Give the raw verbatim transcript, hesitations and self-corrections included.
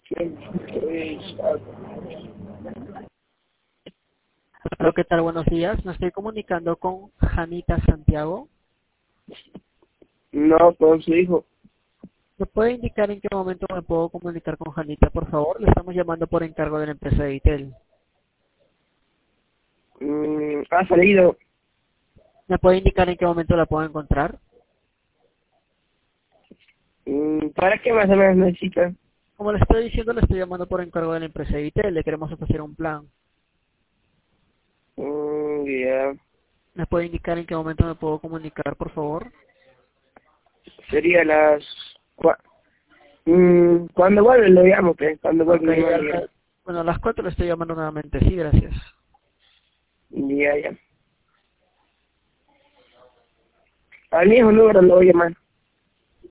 Hola, ¿qué tal? Buenos días. Me estoy comunicando con Janita Santiago. No, con su hijo. ¿Me puede indicar en qué momento me puedo comunicar con Janita, por favor? Le estamos llamando por encargo de la empresa de Itel. Mm, ha salido. ¿Me puede indicar en qué momento la puedo encontrar? Mm, ¿Para qué más o menos necesita? Como le estoy diciendo, le estoy llamando por encargo de la empresa de Itel. Le queremos ofrecer un plan. Mm, ya. ¿Me puede indicar en qué momento me puedo comunicar, por favor? Sería las... cua- Mm, cuando vuelve lo llamo, pues. Cuando Ok, vuelve mi a hermano la- ya. bueno, a las cuatro le estoy llamando nuevamente. Sí, gracias. Ya, ya. Al mismo número lo voy a llamar.